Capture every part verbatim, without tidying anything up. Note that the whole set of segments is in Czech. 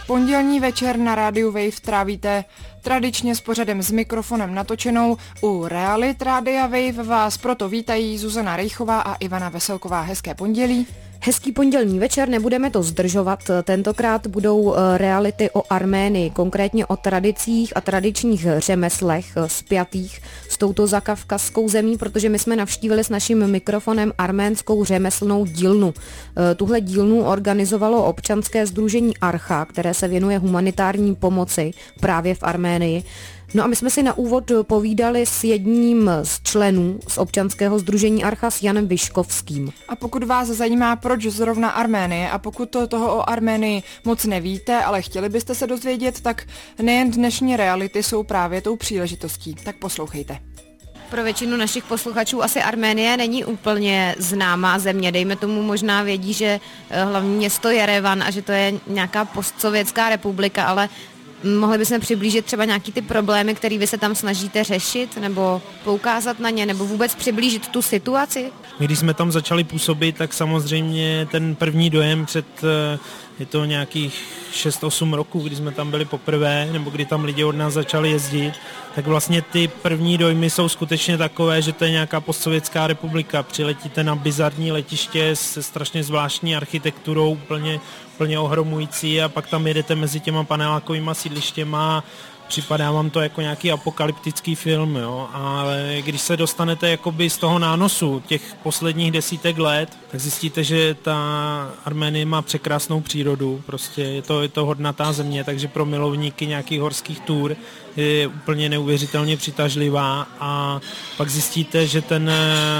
Pondělní večer na rádiu Wave trávíte tradičně s pořadem s mikrofonem natočenou. U Realit Rádia Wave vás proto vítají Zuzana Rejchová a Ivana Veselková. Hezké pondělí. Hezký pondělní večer, nebudeme to zdržovat, tentokrát budou reality o Arménii, konkrétně o tradicích a tradičních řemeslech spjatých s touto zakavkazskou zemí, protože my jsme navštívili s naším mikrofonem arménskou řemeslnou dílnu. Tuhle dílnu organizovalo občanské sdružení Archa, které se věnuje humanitární pomoci právě v Arménii. No a my jsme si na úvod povídali s jedním z členů z občanského sdružení Archa, s Janem Vyškovským. A pokud vás zajímá, proč zrovna Arménie, a pokud to, toho o Arménii moc nevíte, ale chtěli byste se dozvědět, tak nejen dnešní reality jsou právě tou příležitostí. Tak poslouchejte. Pro většinu našich posluchačů asi Arménie není úplně známá země. Dejme tomu, možná vědí, že hlavní město Jerevan a že to je nějaká postsovětská republika, ale mohli bychom přiblížit třeba nějaký ty problémy, které vy se tam snažíte řešit, nebo poukázat na ně, nebo vůbec přiblížit tu situaci? My když jsme tam začali působit, tak samozřejmě ten první dojem před, je to nějakých šest osm roků, kdy jsme tam byli poprvé, nebo kdy tam lidi od nás začali jezdit, tak vlastně ty první dojmy jsou skutečně takové, že to je nějaká postsovětská republika. Přiletíte na bizarní letiště se strašně zvláštní architekturou, úplně, úplně ohromující, a pak tam jedete mezi těma panelákovýma sídlištěma. Připadá vám to jako nějaký apokalyptický film, jo? Ale když se dostanete jakoby z toho nánosu těch posledních desítek let, tak zjistíte, že ta Arménie má překrásnou přírodu, prostě je to, je to hodnatá země, takže pro milovníky nějakých horských tur je úplně neuvěřitelně přitažlivá, a pak zjistíte, že ten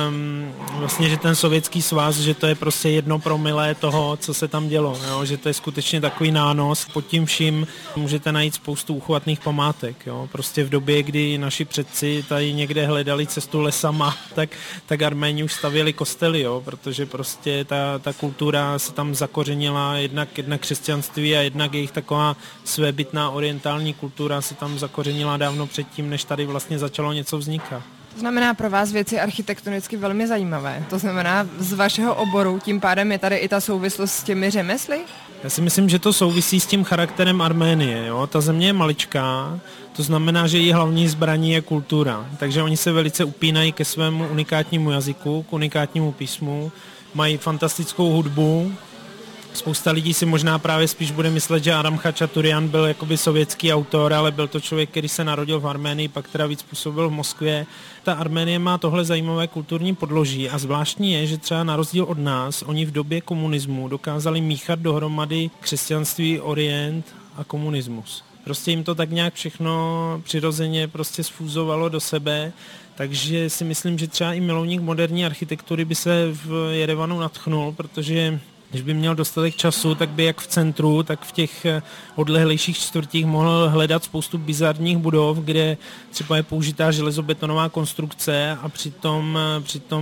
vlastně, že ten Sovětský svaz, že to je prostě jedno promile toho, co se tam dělo, jo? Že to je skutečně takový nános. Pod tím vším můžete najít spoustu uchvatných památek, jo? Prostě v době, kdy naši předci tady někde hledali cestu lesama, tak, tak Arméni už stavěli kostely, jo? Protože prostě ta, ta kultura se tam zakořenila, jednak, jednak křesťanství a jednak jejich taková svébytná orientální kultura se tam zakořenila dávno předtím, než tady vlastně začalo něco vznikat. To znamená pro vás věci architektonicky velmi zajímavé. To znamená z vašeho oboru, tím pádem je tady i ta souvislost s těmi řemesly? Já si myslím, že to souvisí s tím charakterem Arménie. Jo? Ta země je maličká, to znamená, že její hlavní zbraní je kultura. Takže oni se velice upínají ke svému unikátnímu jazyku, k unikátnímu písmu, mají fantastickou hudbu. Spousta lidí si možná právě spíš bude myslet, že Aram Chačaturian byl jakoby sovětský autor, ale byl to člověk, který se narodil v Arménii, pak teda víc působil v Moskvě. Ta Arménie má tohle zajímavé kulturní podloží a zvláštní je, že třeba na rozdíl od nás, oni v době komunismu dokázali míchat dohromady křesťanství, orient a komunismus. Prostě jim to tak nějak všechno přirozeně prostě sfúzovalo do sebe, takže si myslím, že třeba i milovník moderní architektury by se v Jerevanu nadchnul, protože když by měl dostatek času, tak by jak v centru, tak v těch odlehlejších čtvrtích mohl hledat spoustu bizarních budov, kde třeba je použitá železobetonová konstrukce a přitom, přitom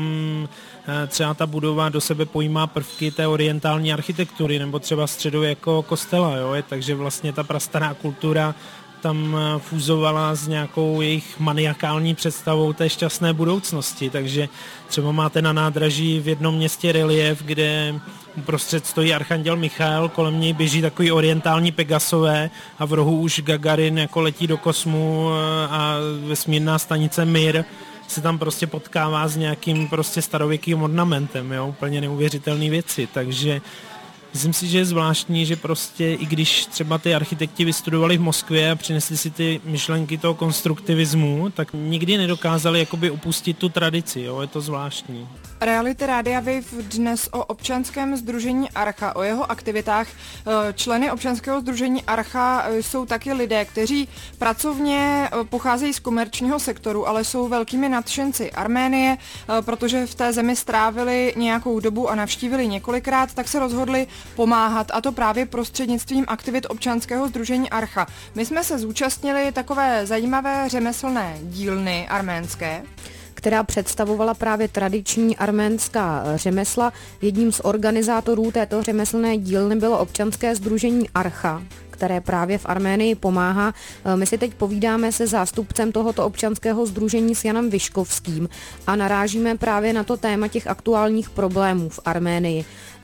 třeba ta budova do sebe pojímá prvky té orientální architektury nebo třeba středověkého kostela. Jo? Takže vlastně ta prastará kultura tam fúzovala s nějakou jejich maniakální představou té šťastné budoucnosti. Takže třeba máte na nádraží v jednom městě relief, kde uprostřed stojí archanděl Michael, kolem něj běží takový orientální Pegasové a v rohu už Gagarin jako letí do kosmu a vesmírná stanice Mir se tam prostě potkává s nějakým prostě starověkým ornamentem, jo? Úplně neuvěřitelné věci, takže myslím si, že je zvláštní, že prostě i když třeba ty architekti vystudovali v Moskvě a přinesli si ty myšlenky toho konstruktivismu, tak nikdy nedokázali jakoby opustit tu tradici, jo? Je to zvláštní. Reality Rádia Wave dnes o občanském sdružení Archa, o jeho aktivitách. Členy občanského sdružení Archa jsou taky lidé, kteří pracovně pocházejí z komerčního sektoru, ale jsou velkými nadšenci Arménie, protože v té zemi strávili nějakou dobu a navštívili několikrát, tak se rozhodli pomáhat, a to právě prostřednictvím aktivit občanského sdružení Archa. My jsme se zúčastnili takové zajímavé řemeslné dílny arménské, která představovala právě tradiční arménská řemesla. Jedním z organizátorů této řemeslné dílny bylo občanské sdružení Archa, které právě v Arménii pomáhá. My si teď povídáme se zástupcem tohoto občanského sdružení s Janem Vyškovským a narážíme právě na to téma těch aktuálních problémů v Arménii.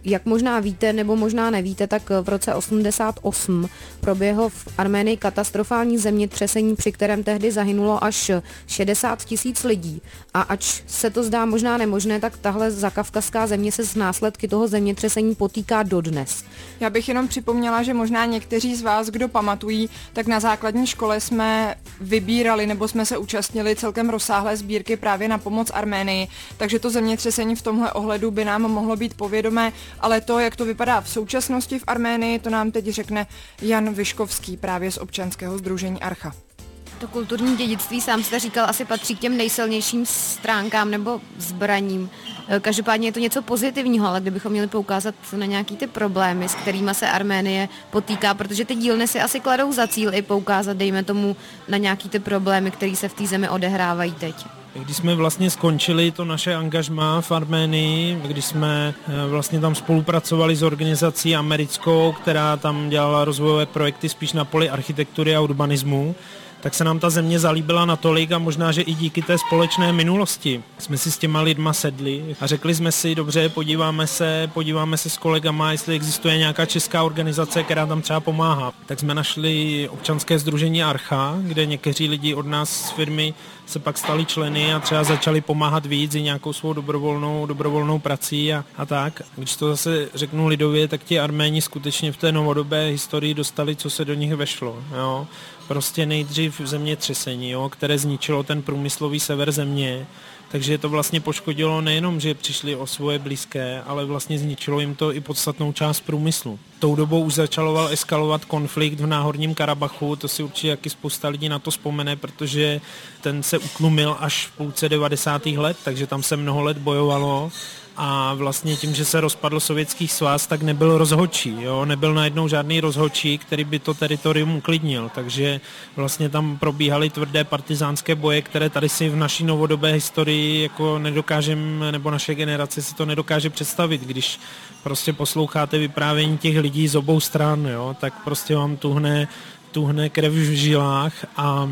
Jak možná víte, nebo možná nevíte, tak v roce osmdesát osm proběhlo v Arménii katastrofální zemětřesení, při kterém tehdy zahynulo až šedesát tisíc lidí. A ač se to zdá možná nemožné, tak tahle zakavkazská země se s následky toho zemětřesení potýká dodnes. Já bych jenom připomněla, že možná někteří z vás, kdo pamatují, tak na základní škole jsme vybírali nebo jsme se účastnili celkem rozsáhlé sbírky právě na pomoc Arménii, takže to zemětřesení v tomhle ohledu by nám mohlo být povědomé, ale to, jak to vypadá v současnosti v Arménii, to nám teď řekne Jan Vyškovský právě z občanského sdružení Archa. To kulturní dědictví, sám jste říkal, asi patří k těm nejsilnějším stránkám nebo zbraním. Každopádně je to něco pozitivního, ale kdybychom měli poukázat na nějaký ty problémy, s kterými se Arménie potýká, protože ty dílny si asi kladou za cíl i poukázat, dejme tomu, na nějaký ty problémy, které se v té zemi odehrávají teď. Když jsme vlastně skončili to naše angažmá v Arménii, když jsme vlastně tam spolupracovali s organizací americkou, která tam dělala rozvojové projekty spíš na poli architektury a urbanismu, tak se nám ta země zalíbila natolik a možná, že i díky té společné minulosti jsme si s těma lidma sedli a řekli jsme si, dobře, podíváme se, podíváme se s kolegama, jestli existuje nějaká česká organizace, která tam třeba pomáhá. Tak jsme našli občanské sdružení Archa, kde někteří lidi od nás z firmy se pak stali členy a třeba začali pomáhat víc i nějakou svou dobrovolnou, dobrovolnou prací a, a tak. Když to zase řeknu lidově, tak ti Arméni skutečně v té novodobé historii dostali, co se do nich vešlo. Jo. Prostě nejdřív zemětřesení, jo, které zničilo ten průmyslový sever země, takže to vlastně poškodilo nejenom, že přišli o svoje blízké, ale vlastně zničilo jim to i podstatnou část průmyslu. Tou dobou už začaloval eskalovat konflikt v Náhorním Karabachu, to si určitě jaký spousta lidí na to vzpomene, protože ten se utlumil až v půlce devadesátých let, takže tam se mnoho let bojovalo. A vlastně tím, že se rozpadl Sovětský svaz, tak nebyl rozhodčí, jo? Nebyl najednou žádný rozhodčí, který by to teritorium uklidnil, takže vlastně tam probíhaly tvrdé partizánské boje, které tady si v naší novodobé historii jako nedokážeme, nebo naše generace si to nedokáže představit, když prostě posloucháte vyprávění těch lidí z obou stran, jo? Tak prostě vám tuhne, tuhne krev v žilách a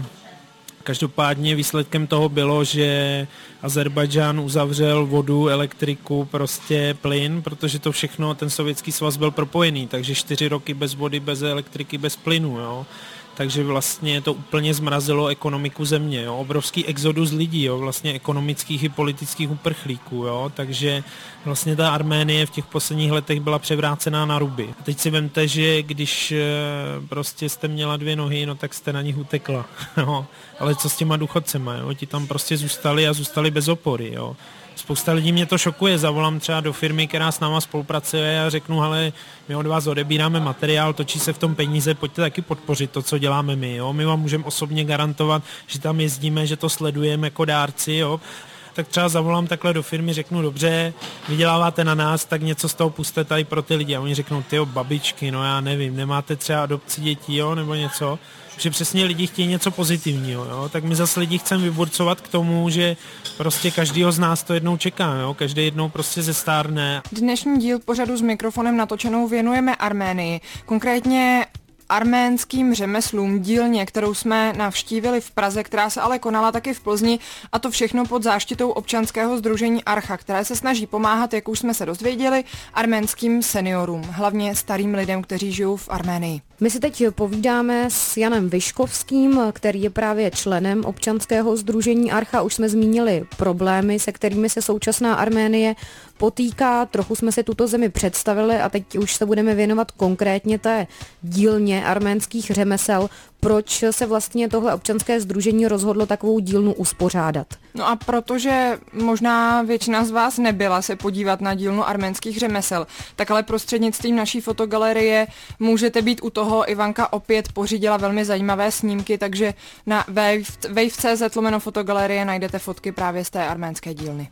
každopádně výsledkem toho bylo, že Azerbajdžán uzavřel vodu, elektriku, prostě plyn, protože to všechno, ten Sovětský svaz byl propojený, takže čtyři roky bez vody, bez elektriky, bez plynu, jo. Takže vlastně to úplně zmrazilo ekonomiku země, jo. Obrovský exodus lidí, jo, vlastně ekonomických i politických uprchlíků, jo. Takže vlastně ta Arménie v těch posledních letech byla převrácená na ruby. A teď si vemte, že když prostě jste měla dvě nohy, no tak jste na nich utekla, jo. Ale co s těma důchodcema, jo? Ti tam prostě zůstali a zůstali bez opory, jo. Spousta lidí mě to šokuje, zavolám třeba do firmy, která s náma spolupracuje a řeknu, hele, my od vás odebíráme materiál, točí se v tom peníze, pojďte taky podpořit to, co děláme my, jo. My vám můžeme osobně garantovat, že tam jezdíme, že to sledujeme jako dárci, jo. Tak třeba zavolám takhle do firmy, řeknu, dobře, vyděláváte na nás, tak něco z toho puste tady pro ty lidi. A oni řeknou, tyjo, babičky, no já nevím, nemáte třeba adopci dětí, jo, nebo něco. Že přesně lidi chtějí něco pozitivního, jo? Tak my zase lidi chceme vyburcovat k tomu, že prostě každýho z nás to jednou čeká, jo? Každý jednou prostě zestárne. Dnešní díl pořadu s mikrofonem natočenou věnujeme Arménii, konkrétně arménským řemeslům, dílně, kterou jsme navštívili v Praze, která se ale konala taky v Plzni, a to všechno pod záštitou občanského sdružení Archa, které se snaží pomáhat, jak už jsme se dozvěděli, arménským seniorům, hlavně starým lidem, kteří žijou v Arménii. My si teď povídáme s Janem Vyškovským, který je právě členem občanského sdružení Archa. Už jsme zmínili problémy, se kterými se současná Arménie potýká. Trochu jsme si tuto zemi představili a teď už se budeme věnovat konkrétně té dílně arménských řemesel. Proč se vlastně tohle občanské sdružení rozhodlo takovou dílnu uspořádat? No a protože možná většina z vás nebyla se podívat na dílnu arménských řemesel, tak ale prostřednictvím naší fotogalerie můžete být u toho. Ivanka opět pořídila velmi zajímavé snímky, takže na wave tečka cé zet lomeno fotogalerie najdete fotky právě z té arménské dílny.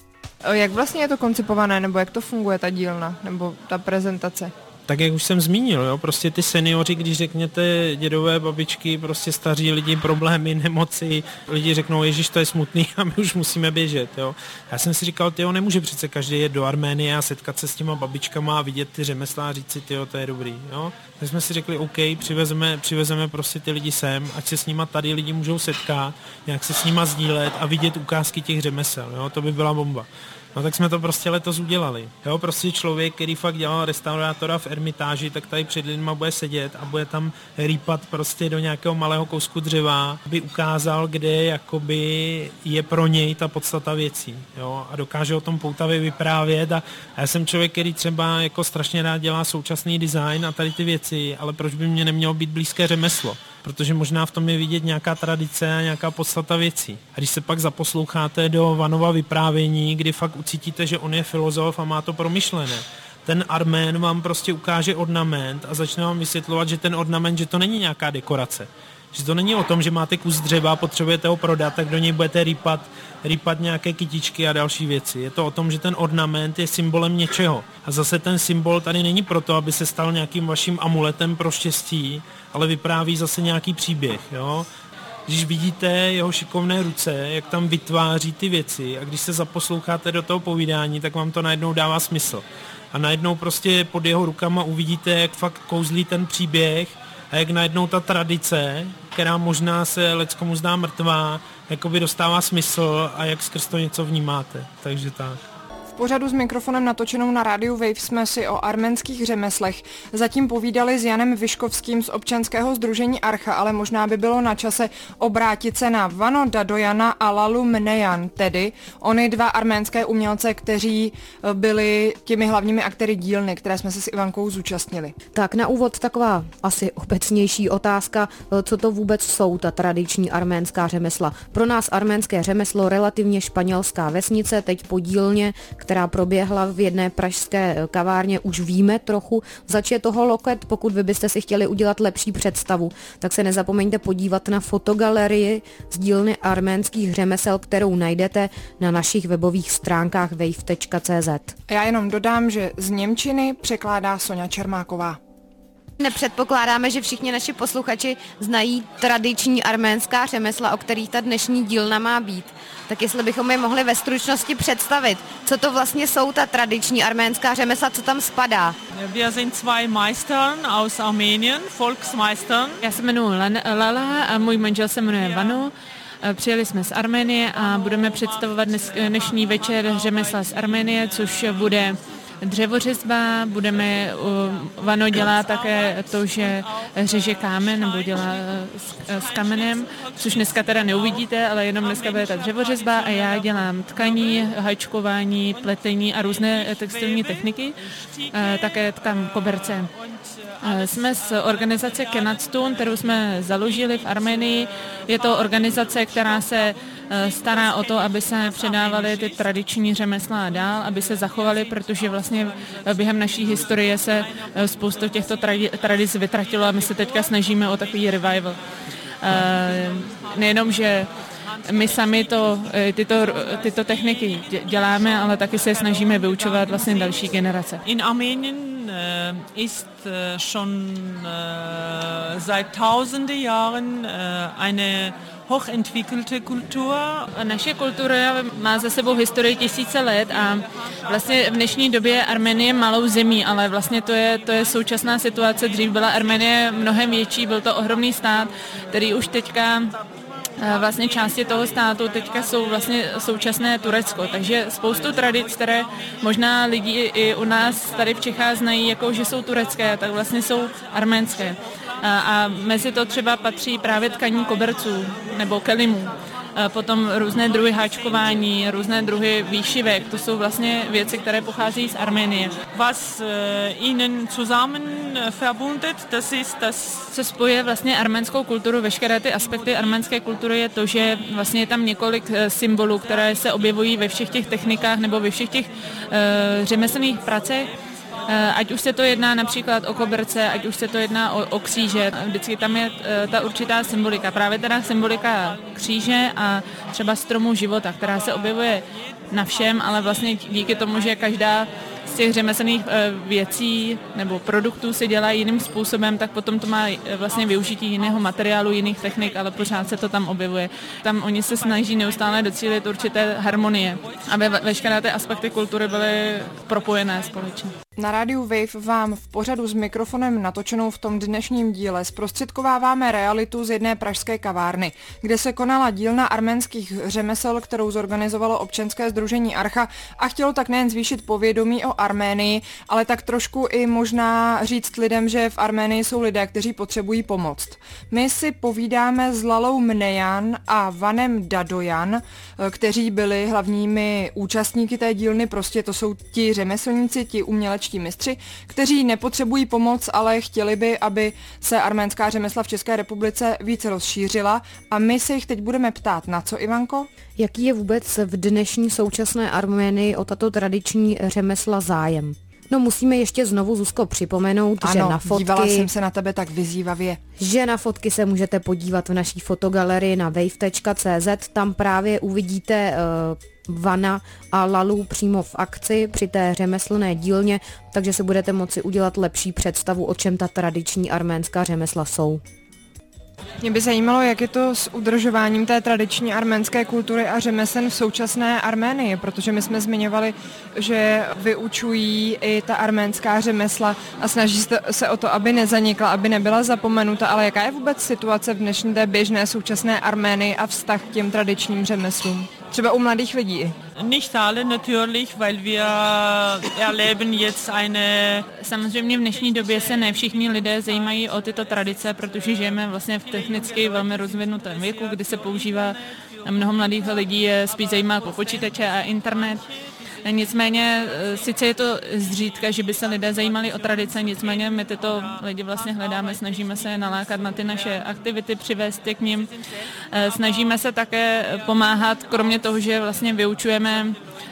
Jak vlastně je to koncipované, nebo jak to funguje ta dílna, nebo ta prezentace? Tak jak už jsem zmínil, jo, prostě ty seniori, když řekněte dědové, babičky, prostě staří lidi, problémy, nemoci, lidi řeknou, ježiš, to je smutný a my už musíme běžet, jo. Já jsem si říkal, tyjo, nemůže přece každý jet do Arménie a setkat se s těma babičkama a vidět ty řemesla a říct si, tyjo, to je dobrý, jo. Tak jsme si řekli, OK, přivezeme, přivezeme prostě ty lidi sem, ať se s nima tady lidi můžou setkat, nějak se s nima sdílet a vidět ukázky těch řemesel, jo, to by byla bomba. No tak jsme to prostě letos udělali. Jo, prostě člověk, který fakt dělal restaurátora v Ermitáži, tak tady před lidma bude sedět a bude tam rýpat prostě do nějakého malého kousku dřeva, aby ukázal, kde jakoby je pro něj ta podstata věcí. Jo, a dokáže o tom poutavě vyprávět a, a já jsem člověk, který třeba jako strašně rád dělá současný design a tady ty věci, ale proč by mě nemělo být blízké řemeslo? Protože možná v tom je vidět nějaká tradice a nějaká podstata věcí. A když se pak zaposloucháte do Vanova vyprávění, kdy fakt ucítíte, že on je filozof a má to promyšlené, ten Armén vám prostě ukáže ornament a začne vám vysvětlovat, že ten ornament, že to není nějaká dekorace. Že to není o tom, že máte kus dřeva a potřebujete ho prodat, tak do něj budete rýpat, rýpat nějaké kytičky a další věci. Je to o tom, že ten ornament je symbolem něčeho. A zase ten symbol tady není proto, aby se stal nějakým vaším amuletem pro štěstí, ale vypráví zase nějaký příběh. Jo? Když vidíte jeho šikovné ruce, jak tam vytváří ty věci a když se zaposloucháte do toho povídání, tak vám to najednou dává smysl. A najednou prostě pod jeho rukama uvidíte, jak fakt kouzlí ten příběh a jak najednou ta tradice, která možná se leckomu zdá mrtvá, jakoby dostává smysl a jak skrz to něco vnímáte. Takže tak. V pořadu s mikrofonem natočenou na rádiu Wave jsme si o arménských řemeslech zatím povídali s Janem Vyškovským z občanského sdružení Archa, ale možná by bylo na čase obrátit se na Vano Dadojana a Lalu Mnejan, tedy ony dva arménské umělce, kteří byli těmi hlavními aktéry dílny, které jsme se s Ivankou zúčastnili. Tak na úvod taková asi obecnější otázka, co to vůbec jsou ta tradiční arménská řemesla. Pro nás arménské řemeslo relativně španělská vesnice, teď podílně, která proběhla v jedné pražské kavárně, už víme trochu, zač je toho loket. Pokud vy byste si chtěli udělat lepší představu, tak se nezapomeňte podívat na fotogalerii z dílny arménských řemesel, kterou najdete na našich webových stránkách wave tečka cé zet. Já jenom dodám, že z němčiny překládá Soňa Čermáková. Nepředpokládáme, že všichni naši posluchači znají tradiční arménská řemesla, o kterých ta dnešní dílna má být. Tak jestli bychom je mohli ve stručnosti představit, co to vlastně jsou ta tradiční arménská řemesla, co tam spadá? Wir sind zwei Meistern aus Armenien, Volksmeistern. Já se jmenuji Lala a můj manžel se jmenuje Vano. Přijeli jsme z Arménie a budeme představovat dnes, dnešní večer řemesla z Arménie, což bude dřevořezba, budeme, Vano dělá také to, že řeže kámen nebo dělá s, s kamenem, což dneska teda neuvidíte, ale jenom dneska bude ta dřevořezba a já dělám tkaní, hajčkování, pletení a různé textilní techniky, také tkám koberce. Jsme z organizace Kenatstun, kterou jsme založili v Arménii. Je to organizace, která se stará o to, aby se předávaly ty tradiční řemesla dál, aby se zachovaly, protože vlastně během naší historie se spoustu těchto tradic vytratilo a my se teďka snažíme o takový revival. Nejenom, že my sami to, tyto, tyto techniky děláme, ale taky se snažíme vyučovat vlastně další generace. In Armenien äh, ist äh, schon äh, seit tausende Jahren äh, eine hochentwickelte Kultur. Naše kultura má za sebou historii tisíce let a vlastně v dnešní době je Arménie malou zemí, ale vlastně to je, to je současná situace. Dřív byla Arménie mnohem větší, byl to ohromný stát, který už teďka vlastně části toho státu teďka jsou vlastně současné Turecko, takže spoustu tradic, které možná lidi i u nás tady v Čechách znají, jako že jsou turecké, tak vlastně jsou arménské. A, a mezi to třeba patří právě tkaní koberců nebo kelimů. Potom různé druhy háčkování, různé druhy výšivek, to jsou vlastně věci, které pocházejí z Arménie. Was ihnen zusammen verbundet, das ist das... Co spojuje vlastně arménskou kulturu, veškeré ty aspekty arménské kultury je to, že vlastně je tam několik symbolů, které se objevují ve všech těch technikách nebo ve všech těch uh, řemeslných pracech. Ať už se to jedná například o koberce, ať už se to jedná o, o kříže, vždycky tam je ta určitá symbolika. Právě teda symbolika kříže a třeba stromu života, která se objevuje na všem, ale vlastně díky tomu, že každá z těch řemeslných věcí nebo produktů se dělá jiným způsobem, tak potom to má vlastně využití jiného materiálu, jiných technik, ale pořád se to tam objevuje. Tam oni se snaží neustále docílit určité harmonie, aby veškeré ty aspekty kultury byly propojené společně. Na rádiu Wave vám v pořadu s mikrofonem natočenou v tom dnešním díle zprostředkováváme realitu z jedné pražské kavárny, kde se konala dílna arménských řemesel, kterou zorganizovalo občanské sdružení Archa a chtělo tak nejen zvýšit povědomí o Arménii, ale tak trošku i možná říct lidem, že v Arménii jsou lidé, kteří potřebují pomoc. My si povídáme s Lalou Mnejan a Vanem Dadojan, kteří byli hlavními účastníky té dílny, prostě to jsou ti řemeslníci, ti umělečtí mistři, kteří nepotřebují pomoc, ale chtěli by, aby se arménská řemesla v České republice více rozšířila. A my se jich teď budeme ptát. Na co, Ivanko? Jaký je vůbec v dnešní současné Arménii o tato tradiční řemesla zájem? No musíme ještě znovu, Zuzko, připomenout, ano, že na fotky... dívala jsem se na tebe tak vyzývavě. Že na fotky se můžete podívat v naší fotogalerii na wave tečka cé zet, tam právě uvidíte uh, Vana a Lalu přímo v akci při té řemeslné dílně, takže si budete moci udělat lepší představu, o čem ta tradiční arménská řemesla jsou. Mě by zajímalo, jak je to s udržováním té tradiční arménské kultury a řemesel v současné Arménii, protože my jsme zmiňovali, že vyučují i ta arménská řemesla a snaží se o to, aby nezanikla, aby nebyla zapomenuta, ale jaká je vůbec situace v dnešní té běžné současné Arménii a vztah k těm tradičním řemeslům? Třeba u mladých lidí. Nicht alle natürlich, weil wir erleben jetzt eine... Samozřejmě v dnešní době se ne všichni lidé zajímají o tyto tradice, protože žijeme vlastně v technicky velmi rozvinutém věku, kdy se používá mnoho mladých lidí, je spíš zajímá o počítače a internet. Nicméně sice je to zřídka, že by se lidé zajímali o tradice, nicméně my tyto lidi vlastně hledáme, snažíme se je nalákat na ty naše aktivity, přivést je k nim. Snažíme se také pomáhat, kromě toho, že vlastně vyučujeme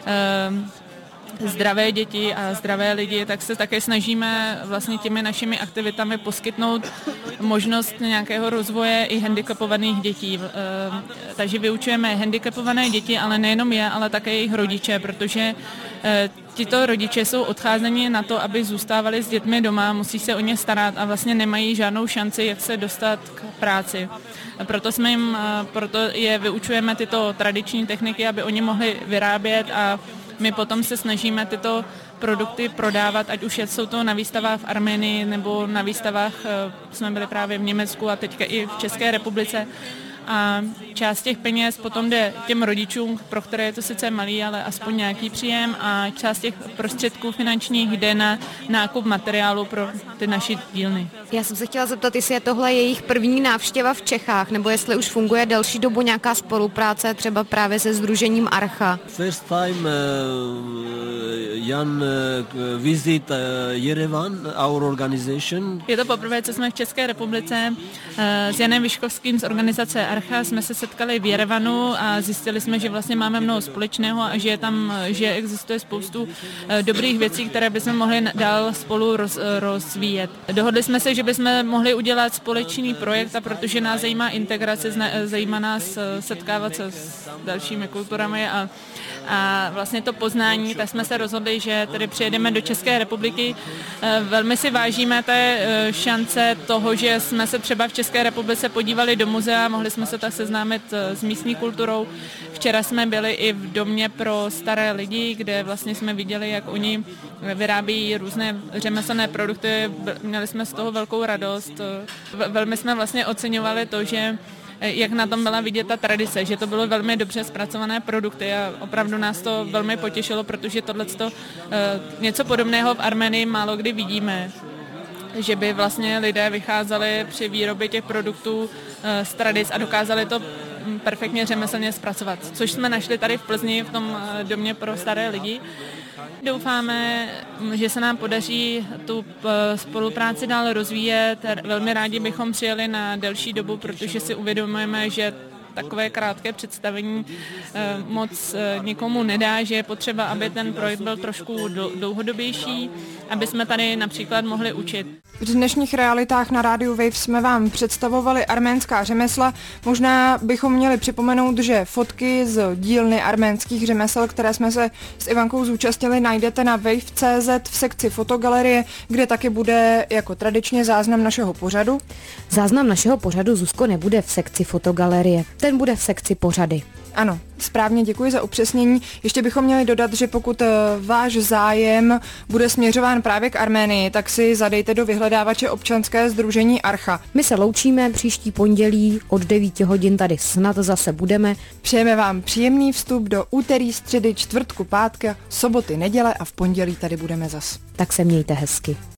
zdravé děti a zdravé lidi, tak se také snažíme vlastně těmi našimi aktivitami poskytnout možnost nějakého rozvoje i handicapovaných dětí. Takže vyučujeme handicapované děti, ale nejenom je, ale také jejich rodiče, protože tito rodiče jsou odcházeni na to, aby zůstávali s dětmi doma, musí se o ně starat a vlastně nemají žádnou šanci, jak se dostat k práci. Proto jsme jim, proto je vyučujeme tyto tradiční techniky, aby oni mohli vyrábět a my potom se snažíme tyto produkty prodávat, ať už jsou to na výstavách v Arménii nebo na výstavách, jsme byli právě v Německu a teďka i v České republice. A část těch peněz potom jde těm rodičům, pro které je to sice malý, ale aspoň nějaký příjem, a část těch prostředků finančních jde na nákup materiálu pro ty naši dílny. Já jsem se chtěla zeptat, jestli je tohle jejich první návštěva v Čechách, nebo jestli už funguje delší dobu nějaká spolupráce třeba právě se sdružením Archa. First time uh, Jan uh, visit uh, Yerevan, our organization. Je to poprvé, co jsme v České republice uh, s Janem Vyškovským z organizace Archa jsme se setkali v Jerevanu a zjistili jsme, že vlastně máme mnoho společného a že je tam, že existuje spoustu dobrých věcí, které bychom mohli dál spolu roz, rozvíjet. Dohodli jsme se, že bychom mohli udělat společný projekt, a protože nás zajímá integrace, zajímá nás setkávat se s dalšími kulturami a a vlastně to poznání, tak jsme se rozhodli, že tedy přijedeme do České republiky. Velmi si vážíme té šance toho, že jsme se třeba v České republice podívali do muzea, mohli jsme se tak seznámit s místní kulturou. Včera jsme byli i v domě pro staré lidi, kde vlastně jsme viděli, jak oni vyrábí různé řemeslné produkty. Měli jsme z toho velkou radost. Velmi jsme vlastně oceňovali to, že jak na tom byla vidět ta tradice, že to bylo velmi dobře zpracované produkty a opravdu nás to velmi potěšilo, protože tohleto něco podobného v Arménii málo kdy vidíme, že by vlastně lidé vycházeli při výrobě těch produktů z tradic a dokázali to perfektně řemeslně zpracovat, což jsme našli tady v Plzni v tom domě pro staré lidi. Doufáme, že se nám podaří tu spolupráci dál rozvíjet. Velmi rádi bychom přijeli na delší dobu, protože si uvědomujeme, že takové krátké představení moc nikomu nedá, že je potřeba, aby ten projekt byl trošku dlouhodobější, aby jsme tady například mohli učit. V dnešních realitách na rádiu Wave jsme vám představovali arménská řemesla. Možná bychom měli připomenout, že fotky z dílny arménských řemesel, které jsme se s Ivankou zúčastnili, najdete na wave tečka cé zet v sekci fotogalerie, kde taky bude jako tradičně záznam našeho pořadu. Záznam našeho pořadu, Zuzko, nebude v sekci fotogalerie, ten bude v sekci pořady. Ano, správně, děkuji za upřesnění. Ještě bychom měli dodat, že pokud váš zájem bude směřován právě k Arménii, tak si zadejte do vyhledávače občanské sdružení Archa. My se loučíme příští pondělí od devíti hodin tady snad zase budeme. Přejeme vám příjemný vstup do úterý, středy, čtvrtku, pátku, soboty, neděle a v pondělí tady budeme zas. Tak se mějte hezky.